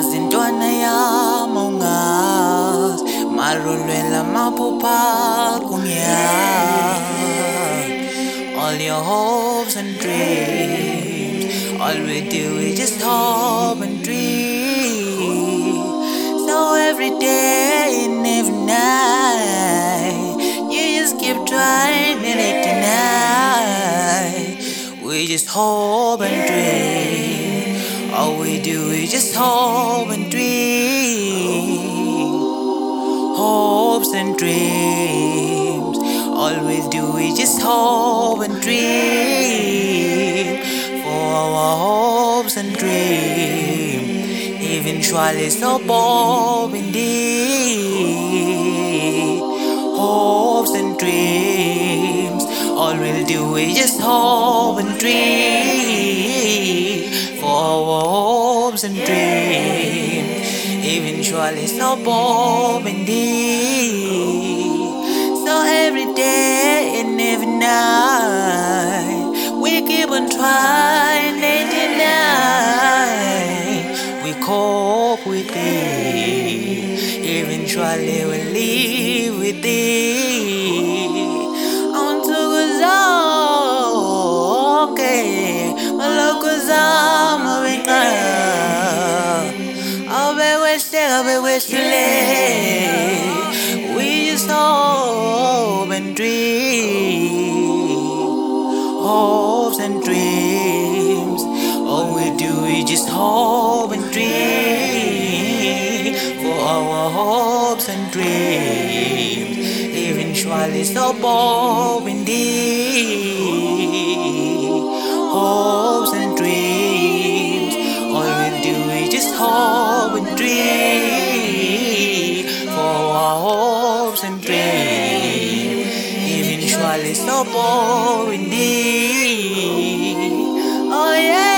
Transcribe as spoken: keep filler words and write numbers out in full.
Yazintwana yami ungazi marulwela maphupha kungiyazi. All your hopes and dreams, all we do is just hope and dream. So every day and every night, you just keep trying and it tonight. We just hope and dream. All we do is just hope and dream. Hopes and dreams. All we do is just hope and dream. For our hopes and dreams eventually so bold indeed. Hopes and dreams. All we'll do is just hope and dream. For our hopes and dreams eventually so bold indeed. So every day and every night, we keep on trying and deny. We cope with it, eventually we live with it. On to okay, malokuzama wenga. Abe weshe, abe weshule. We just hope and dream, hopes and dreams. All we do is just hope and dream. For our hopes and dreams eventually so bold indeed. Hopes and dreams. All we do is just hope and dream. For our hopes and dreams eventually so bold indeed. Oh yeah.